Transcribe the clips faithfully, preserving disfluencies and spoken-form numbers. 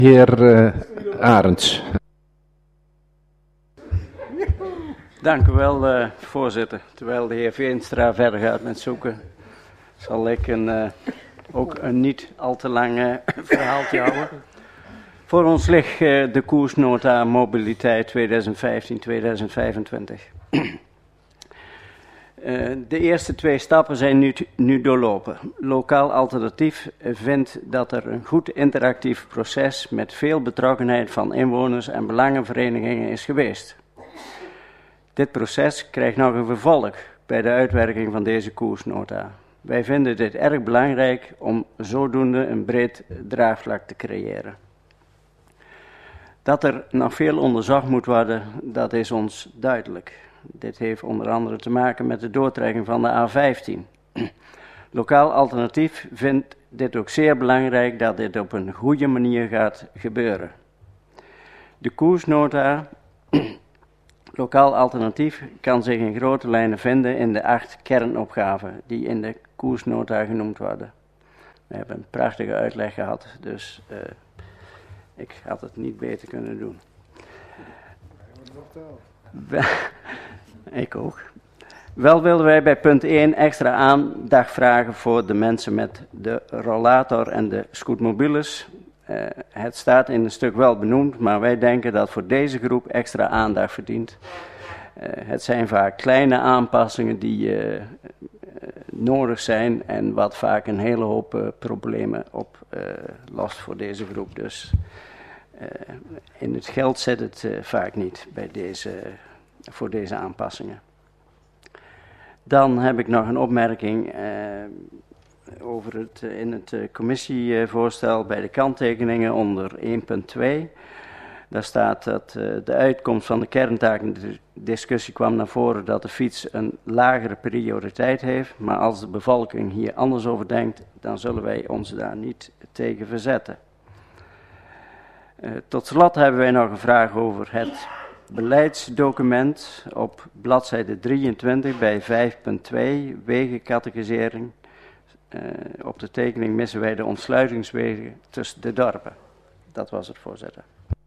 Heer uh, Arends. Dank u wel, uh, voorzitter. Terwijl de heer Veenstra verder gaat met zoeken, zal ik een, uh, ook een niet al te lang uh, verhaaltje houden. Voor ons ligt uh, de koersnota mobiliteit tweeduizend vijftien tot tweeduizend vijfentwintig. Uh, de eerste twee stappen zijn nu, nu doorlopen. Lokaal Alternatief vindt dat er een goed interactief proces met veel betrokkenheid van inwoners en belangenverenigingen is geweest. Dit proces krijgt nog een vervolg bij de uitwerking van deze koersnota. Wij vinden dit erg belangrijk om zodoende een breed draagvlak te creëren. Dat er nog veel onderzocht moet worden, dat is ons duidelijk. Dit heeft onder andere te maken met de doortrekking van de A vijftien. Lokaal Alternatief vindt dit ook zeer belangrijk dat dit op een goede manier gaat gebeuren. De koersnota Lokaal Alternatief kan zich in grote lijnen vinden in de acht kernopgaven die in de koersnota genoemd worden. We hebben een prachtige uitleg gehad, dus uh, ik had het niet beter kunnen doen. Ik ook. Wel wilden wij bij punt één extra aandacht vragen voor de mensen met de rollator en de scootmobiles. Uh, het staat in een stuk wel benoemd, maar wij denken dat voor deze groep extra aandacht verdient. Uh, het zijn vaak kleine aanpassingen die uh, uh, nodig zijn en wat vaak een hele hoop uh, problemen oplost uh, voor deze groep. Dus uh, in het geld zit het uh, vaak niet bij deze, uh, voor deze aanpassingen. Dan heb ik nog een opmerking uh, over het, uh, in het uh, commissievoorstel bij de kanttekeningen onder één punt twee. Daar staat dat uh, de uitkomst van de kerntakendiscussie kwam naar voren dat de fiets een lagere prioriteit heeft. Maar als de bevolking hier anders over denkt, dan zullen wij ons daar niet tegen verzetten. Uh, tot slot hebben wij nog een vraag over het beleidsdocument op bladzijde drieëntwintig bij vijf punt twee, wegencategorisering. Uh, op de tekening missen wij de ontsluitingswegen tussen de dorpen. Dat was het, voorzitter.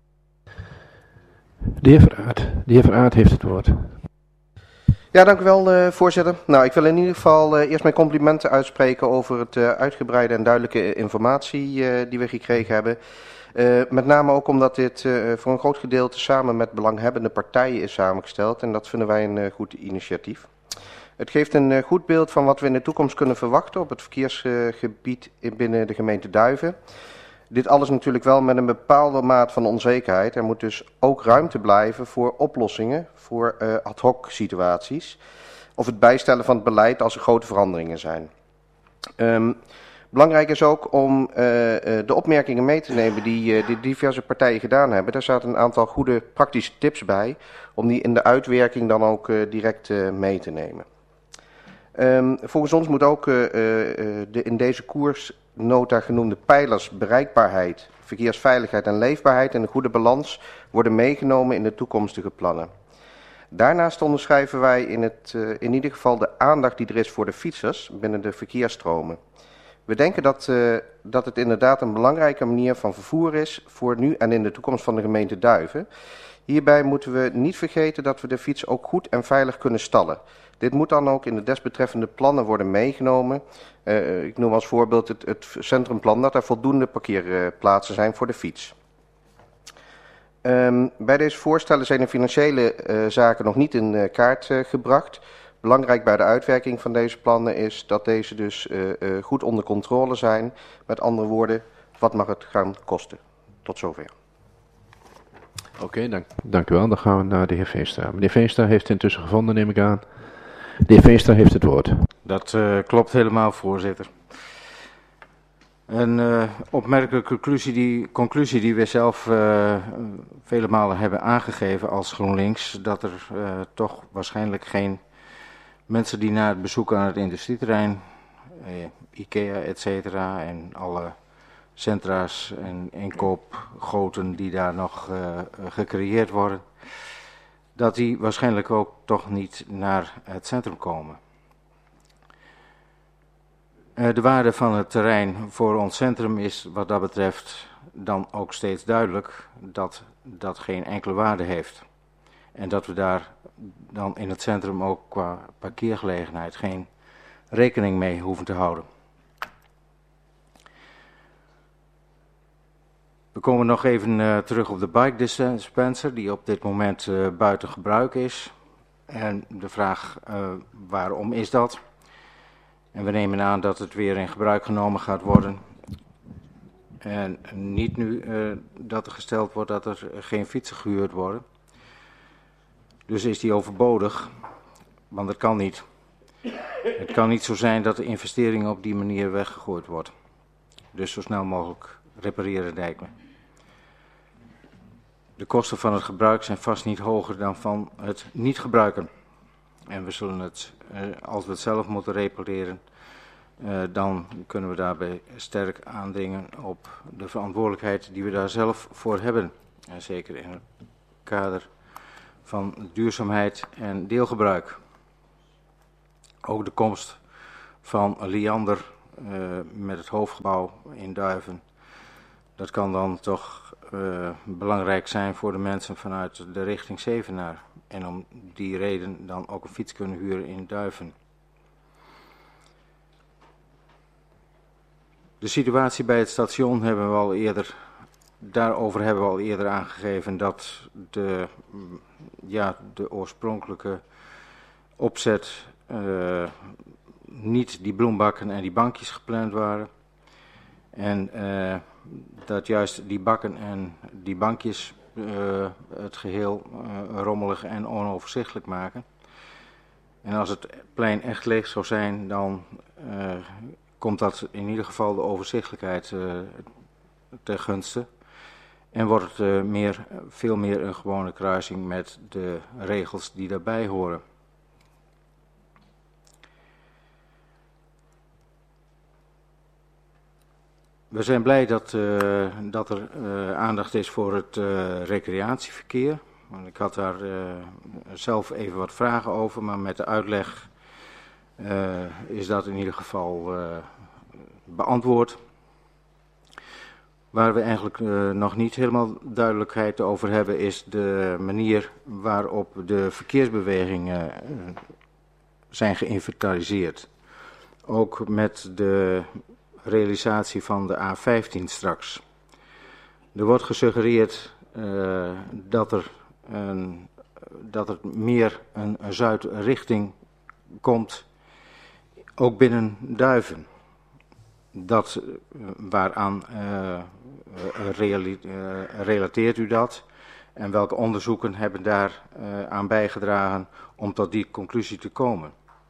De heer Veraert. De heer Veraert heeft het woord. Ja, dank u wel, uh, voorzitter. Nou, ik wil in ieder geval uh, eerst mijn complimenten uitspreken over het uh, uitgebreide en duidelijke informatie uh, die we gekregen hebben. Uh, met name ook omdat dit uh, voor een groot gedeelte samen met belanghebbende partijen is samengesteld. En dat vinden wij een uh, goed initiatief. Het geeft een uh, goed beeld van wat we in de toekomst kunnen verwachten op het verkeersgebied uh, binnen de gemeente Duiven. Dit alles natuurlijk wel met een bepaalde maat van onzekerheid. Er moet dus ook ruimte blijven voor oplossingen, voor uh, ad hoc situaties. Of het bijstellen van het beleid als er grote veranderingen zijn. Um, belangrijk is ook om uh, de opmerkingen mee te nemen die uh, de diverse partijen gedaan hebben. Daar zaten een aantal goede praktische tips bij, om die in de uitwerking dan ook uh, direct uh, mee te nemen. Um, volgens ons moet ook uh, uh, de in deze koersnota genoemde pijlers bereikbaarheid, verkeersveiligheid en leefbaarheid en een goede balans worden meegenomen in de toekomstige plannen. Daarnaast onderschrijven wij in, het, uh, in ieder geval de aandacht die er is voor de fietsers binnen de verkeersstromen. We denken dat, uh, dat het inderdaad een belangrijke manier van vervoer is voor nu en in de toekomst van de gemeente Duiven. Hierbij moeten we niet vergeten dat we de fiets ook goed en veilig kunnen stallen. Dit moet dan ook in de desbetreffende plannen worden meegenomen. Uh, ik noem als voorbeeld het, het centrumplan dat er voldoende parkeerplaatsen zijn voor de fiets. Um, bij deze voorstellen zijn de financiële uh, zaken nog niet in uh, kaart uh, gebracht. Belangrijk bij de uitwerking van deze plannen is dat deze dus uh, uh, goed onder controle zijn. Met andere woorden, wat mag het gaan kosten? Tot zover. Oké, okay, dank, dank u wel. Dan gaan we naar de heer Veenstra. Meneer Veenstra heeft intussen gevonden, neem ik aan. De heer Veenstra heeft het woord. Dat uh, klopt helemaal, voorzitter. Een uh, opmerkelijke conclusie die, conclusie die we zelf uh, vele malen hebben aangegeven als GroenLinks, dat er uh, toch waarschijnlijk geen mensen die na het bezoek aan het industrieterrein, uh, IKEA, et cetera, en alle centra's en inkoopgoten die daar nog uh, gecreëerd worden, dat die waarschijnlijk ook toch niet naar het centrum komen. Uh, de waarde van het terrein voor ons centrum is wat dat betreft dan ook steeds duidelijk dat dat geen enkele waarde heeft. En dat we daar dan in het centrum ook qua parkeergelegenheid geen rekening mee hoeven te houden. We komen nog even uh, terug op de bike dispenser die op dit moment uh, buiten gebruik is. En de vraag uh, waarom is dat? En we nemen aan dat het weer in gebruik genomen gaat worden. En niet nu uh, dat er gesteld wordt dat er geen fietsen gehuurd worden. Dus is die overbodig, want dat kan niet. Het kan niet zo zijn dat de investering op die manier weggegooid wordt. Dus zo snel mogelijk repareren, lijkt me. De kosten van het gebruik zijn vast niet hoger dan van het niet gebruiken. En we zullen het, als we het zelf moeten repareren, dan kunnen we daarbij sterk aandringen op de verantwoordelijkheid die we daar zelf voor hebben. En zeker in het kader van duurzaamheid en deelgebruik. Ook de komst van Liander uh, met het hoofdgebouw in Duiven. Dat kan dan toch uh, belangrijk zijn voor de mensen vanuit de richting Zevenaar. En om die reden dan ook een fiets kunnen huren in Duiven. De situatie bij het station hebben we al eerder, daarover hebben we al eerder aangegeven dat de, ja, de oorspronkelijke opzet uh, niet die bloembakken en die bankjes gepland waren. En uh, dat juist die bakken en die bankjes uh, het geheel uh, rommelig en onoverzichtelijk maken. En als het plein echt leeg zou zijn, dan uh, komt dat in ieder geval de overzichtelijkheid uh, ten gunste. En wordt het uh, meer, veel meer een gewone kruising met de regels die daarbij horen. We zijn blij dat, uh, dat er uh, aandacht is voor het uh, recreatieverkeer. Want ik had daar uh, zelf even wat vragen over, maar met de uitleg uh, is dat in ieder geval uh, beantwoord. Waar we eigenlijk uh, nog niet helemaal duidelijkheid over hebben is de manier waarop de verkeersbewegingen uh, zijn geïnventariseerd. Ook met de realisatie van de A vijftien straks. Er wordt gesuggereerd uh, dat, er een, dat er meer een, een zuidrichting komt, ook binnen Duiven. Dat, uh, waaraan uh, reali uh, relateert u dat? En welke onderzoeken hebben daar uh, aan bijgedragen om tot die conclusie te komen?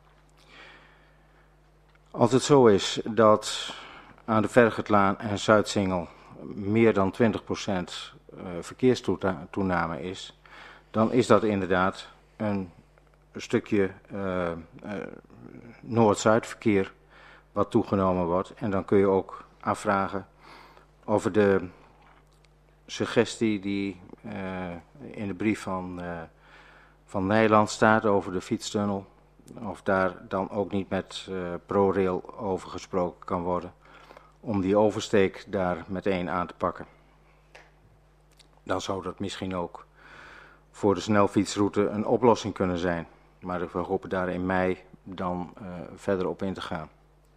Als het zo is dat aan de Vergetlaan en Zuidsingel meer dan twintig procent verkeerstoename is, dan is dat inderdaad een stukje uh, uh, Noord-Zuid verkeer wat toegenomen wordt. En dan kun je ook afvragen of de suggestie die uh, in de brief van, uh, van Nijland staat over de fietstunnel, of daar dan ook niet met uh, ProRail over gesproken kan worden, om die oversteek daar meteen aan te pakken. Dan zou dat misschien ook voor de snelfietsroute een oplossing kunnen zijn. Maar we hopen daar in mei dan uh, verder op in te gaan.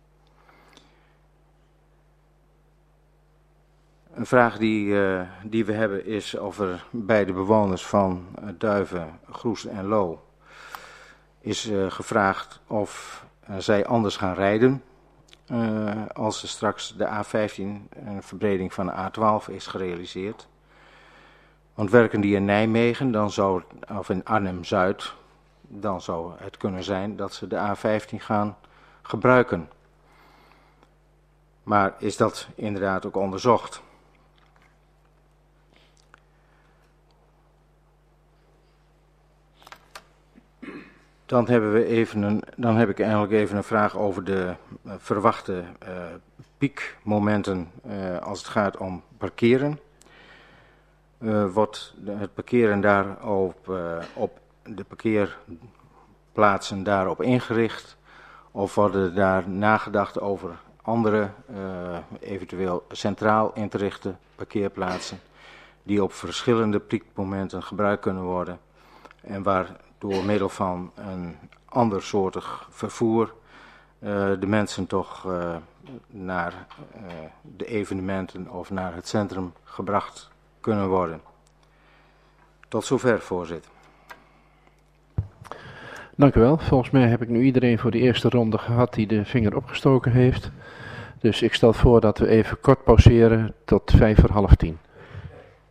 Een vraag die, uh, die we hebben is of er bij de bewoners van uh, Duiven, Groes en Loo is uh, gevraagd of uh, zij anders gaan rijden uh, als er straks de A vijftien, een verbreding van de A twaalf, is gerealiseerd. Want werken die in Nijmegen, dan zou, of in Arnhem-Zuid, dan zou het kunnen zijn dat ze de A vijftien gaan gebruiken. Maar is dat inderdaad ook onderzocht? Dan, hebben we even een, dan heb ik eigenlijk even een vraag over de uh, verwachte uh, piekmomenten uh, als het gaat om parkeren. Uh, wordt de, het parkeren daar op, uh, op de parkeerplaatsen daarop ingericht? Of worden daar nagedacht over andere, uh, eventueel centraal in te richten parkeerplaatsen, die op verschillende piekmomenten gebruikt kunnen worden en waar door middel van een andersoortig vervoer uh, de mensen toch uh, naar uh, de evenementen of naar het centrum gebracht kunnen worden. Tot zover, voorzitter. Dank u wel. Volgens mij heb ik nu iedereen voor de eerste ronde gehad die de vinger opgestoken heeft. Dus ik stel voor dat we even kort pauzeren tot vijf voor half tien.